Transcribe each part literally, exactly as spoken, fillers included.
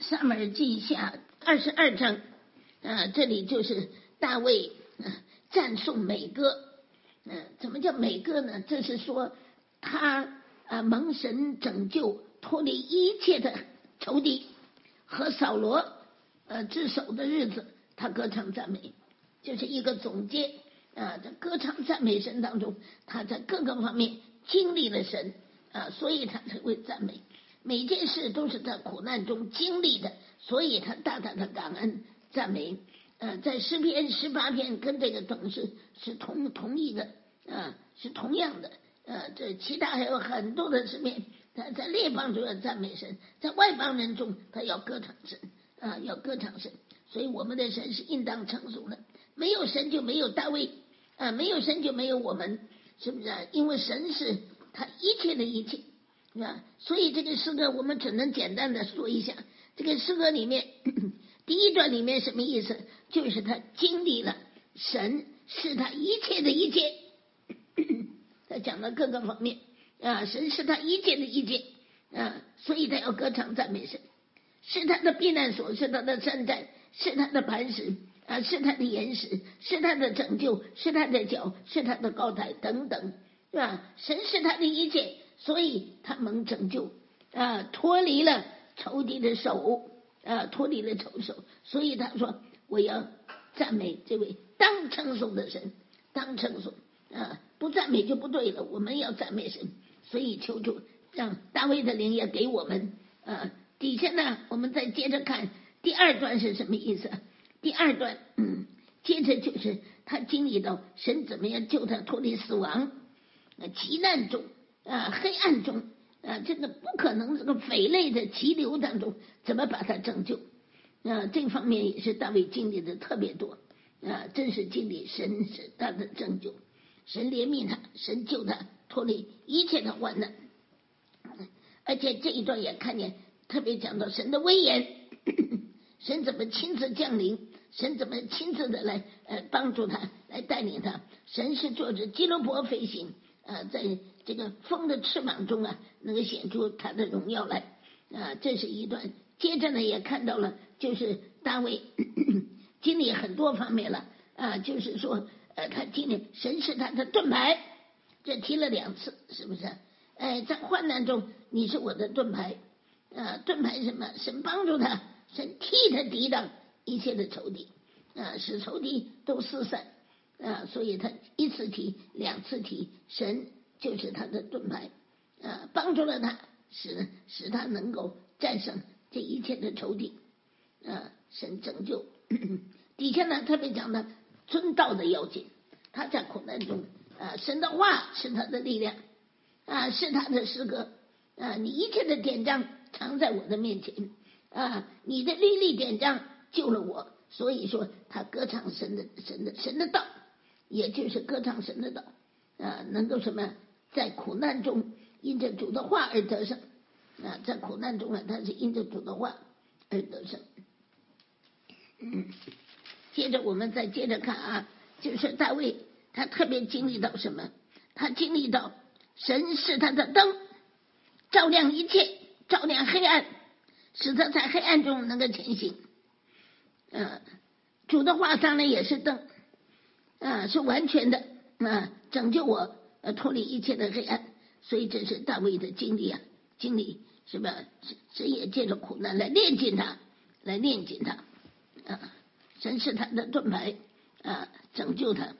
撒母耳记下二十二章，啊，这里就是大卫、啊、赞颂美歌。嗯、啊，怎么叫美歌呢？这是说他啊蒙神拯救，脱离一切的仇敌，和扫罗呃治守的日子，他歌唱赞美，就是一个总结啊。在歌唱赞美神当中，他在各个方面经历了神啊，所以他才会赞美。每件事都是在苦难中经历的，所以他大大的感恩赞美。呃，在诗篇十八篇跟这个等是是同同一的啊，是同样的。呃，这其他还有很多的诗篇，他在列邦中要赞美神，在外邦人中他要歌唱神啊，要歌唱神。所以我们的神是应当称颂的，没有神就没有大卫啊，没有神就没有我们，是不是啊？因为神是他一切的一切。是吧？所以这个诗歌我们只能简单的说一下，这个诗歌里面第一段里面什么意思？就是他经历了神是他一切的一切，他讲了各个方面啊，神是他一切的一切啊，所以他要歌唱赞美神，是他的避难所，是他的山寨，是他的磐石啊，是他的岩石，是他的拯救，是他的脚，是他的高台等等，是吧？神是他的一切。所以他蒙拯救啊，脱离了仇敌的手啊，脱离了仇手。所以他说：“我要赞美这位当称颂的神，当称颂啊，不赞美就不对了。我们要赞美神，所以求主让大卫的灵也给我们啊。底下呢，我们再接着看第二段是什么意思？第二段，嗯，接着就是他经历到神怎么样救他脱离死亡、急难中。”啊，黑暗中啊，这个不可能，这个匪类的急流当中，怎么把他拯救？啊，这方面也是大卫经历的特别多啊，真是经历神是他的拯救，神怜悯他，神救他脱离一切的患难。而且这一段也看见特别讲到神的威严，神怎么亲自降临，神怎么亲自的来呃帮助他，来带领他。神是坐着基罗伯飞行。啊，在这个风的翅膀中啊，能够显出他的荣耀来啊，这是一段。接着呢，也看到了，就是大卫经历很多方面了啊，就是说，呃，他经历神是他的盾牌，这提了两次，是不是？哎，在患难中，你是我的盾牌啊，盾牌什么？神帮助他，神替他抵挡一切的仇敌啊，使仇敌都四散。啊，所以他一次提，两次提，神就是他的盾牌，啊，帮助了他，使使他能够战胜这一切的仇敌，啊，神拯救。底下呢特别讲的遵道的要紧，他在苦难中，啊，神的话是他的力量，啊，是他的诗歌，啊，你一切的典章藏在我的面前，啊，你的律例典章救了我，所以说他歌唱神的神的神的道。也就是歌唱神的道啊，能够什么在苦难中因着主的话而得胜啊，在苦难中啊，他是因着主的话而得胜。嗯，接着我们再接着看啊，就是大卫他特别经历到什么？他经历到神是他的灯，照亮一切，照亮黑暗，使他在黑暗中能够前行。嗯、啊，主的话当然也是灯。啊，是完全的啊，拯救我，呃，脱离一切的黑暗。所以这是大卫的经历啊，经历是吧？神也借着苦难来炼净他，来炼净他啊。神是他的盾牌啊，拯救他。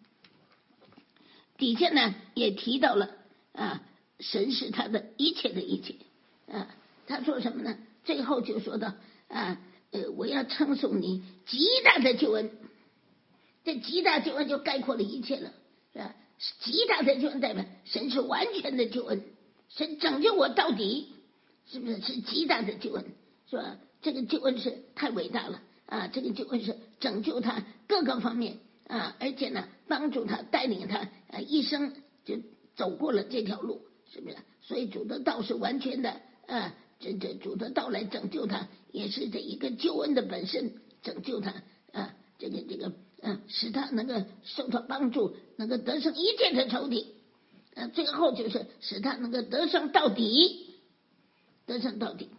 底下呢也提到了啊，神是他的一切的一切啊。他说什么呢？最后就说到啊，呃，我要称颂你极大的救恩。这极大救恩就概括了一切了，是吧？极大的救恩代表神是完全的救恩，神拯救我到底，是不是？是极大的救恩，是吧？这个救恩是太伟大了啊！这个救恩是拯救他各个方面啊，而且呢，帮助他带领他啊一生就走过了这条路，是不是？所以主的道是完全的啊，这这主的道来拯救他，也是这一个救恩的本身拯救他啊，这个这个。嗯，使他能够受到帮助，能够得胜一切的仇敌，嗯，最后就是使他能够得胜到底，得胜到底。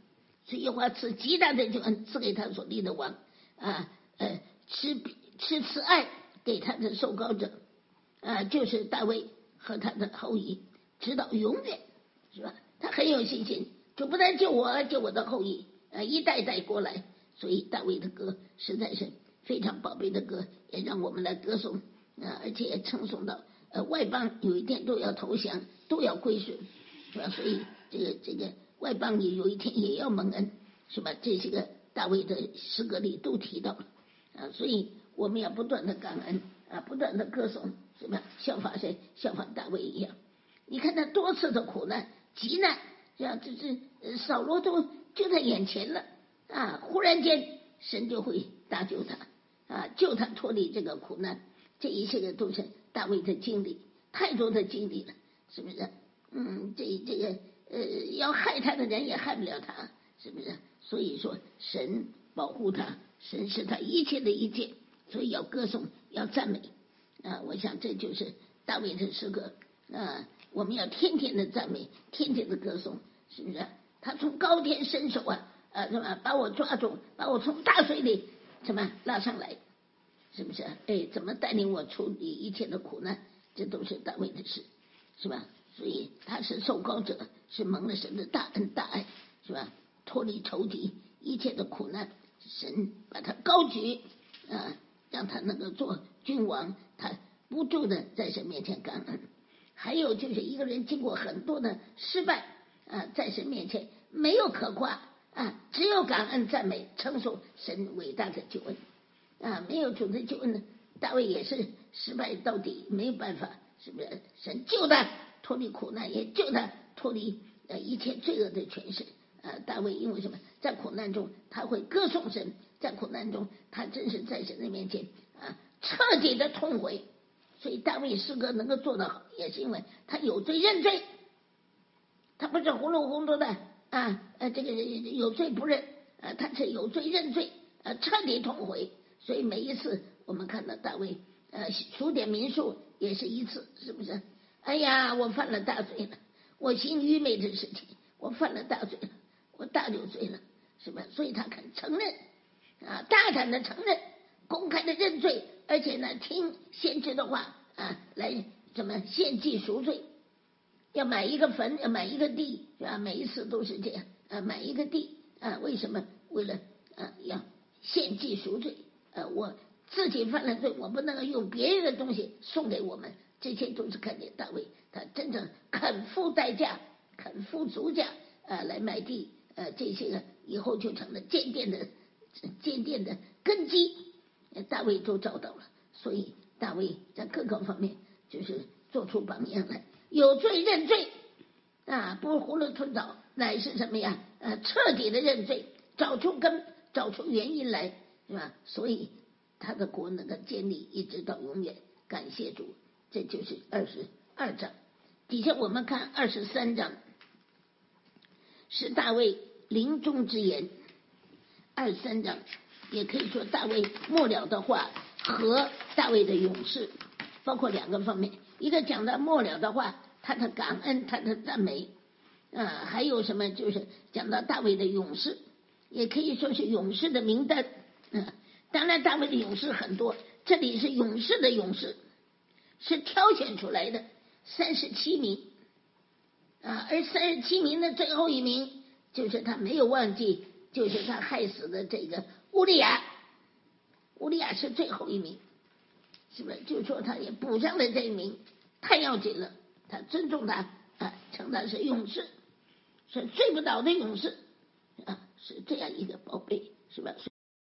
所以耶和华赐极大的救恩赐给他所立的王啊，呃，赐赐慈爱给他的受膏者啊，就是大卫和他的后裔，直到永远，是吧？他很有信心，就不但救我，救我的后裔啊，一代代过来。所以大卫的歌实在是非常宝贝的歌，也让我们来歌颂啊，而且也称颂到呃外邦有一天都要投降，都要归顺，是吧？所以这个这个外邦也有一天也要蒙恩，是吧？这些个大卫的诗歌里都提到了啊，所以我们要不断的感恩啊，不断的歌颂，是吧？效法谁？效法大卫一样。你看他多次的苦难、急难，是吧？这这扫罗都就在眼前了啊，忽然间神就会搭救他啊，救他脱离这个苦难。这一切的都是大卫的经历，太多的经历了，是不是？嗯，这这个呃，要害他的人也害不了他，是不是？所以说，神保护他，神是他一切的一切，所以要歌颂，要赞美啊！我想这就是大卫的诗歌啊，我们要天天的赞美，天天的歌颂，是不是？他从高天伸手啊，啊，什么把我抓住，把我从大水里什么拉上来。是不是？哎，怎么带领我处理一切的苦难？这都是大卫的事，是吧？所以他是受膏者，是蒙了神的大恩大爱，是吧？脱离仇敌一切的苦难，神把他高举啊，让他能够做君王，他不住的在神面前感恩。还有就是一个人经过很多的失败啊，在神面前没有可夸啊，只有感恩赞美称颂神伟大的救恩。啊，没有主的救恩呢，大卫也是失败到底，没有办法，是不是？神救他脱离苦难，也救他脱离呃一切罪恶的权势。啊，大卫因为什么？在苦难中他会歌颂神，在苦难中他真是在神的面前啊彻底的痛悔。所以大卫诗歌能够做得好，也是因为他有罪认罪，他不是糊里糊涂的啊呃这个有罪不认啊，他是有罪认罪啊，彻底痛悔。所以每一次我们看到大卫，呃，数点民数也是一次，是不是？哎呀，我犯了大罪了，我行愚昧的事情，我犯了大罪了，我大有罪了，是吧？所以他肯承认啊，大胆的承认，公开的认罪，而且呢，听先知的话啊，来怎么献祭赎罪，要买一个坟，要买一个地，是吧？每一次都是这样啊，买一个地啊，为什么？为了啊，要献祭赎罪。呃，我自己犯了罪，我不能够用别人的东西送给我们，这些都是看见大卫他真正肯付代价、肯付足价啊、呃、来买地，呃，这些个以后就成了坚定的、坚定的根基。大卫都找到了，所以大卫在各个方面就是做出榜样来，有罪认罪啊，不囫囵吞枣，乃是什么呀？呃，彻底的认罪，找出根，找出原因来。是吧？所以他的国能够建立一直到永远，感谢主。这就是二十二章。底下我们看二十三章，是大卫临终之言。二十三章也可以说大卫末了的话和大卫的勇士，包括两个方面，一个讲到末了的话，他的感恩，他的赞美啊，还有什么就是讲到大卫的勇士，也可以说是勇士的名单。嗯，当然大卫的勇士很多，这里是勇士的勇士，是挑选出来的三十七名啊，而三十七名的最后一名就是他没有忘记，就是他害死的这个乌利亚，乌利亚是最后一名，是不是？就说他也补上了这一名，太要紧了，他尊重他啊，称他是勇士，是睡不倒的勇士啊，是这样一个宝贝，是吧？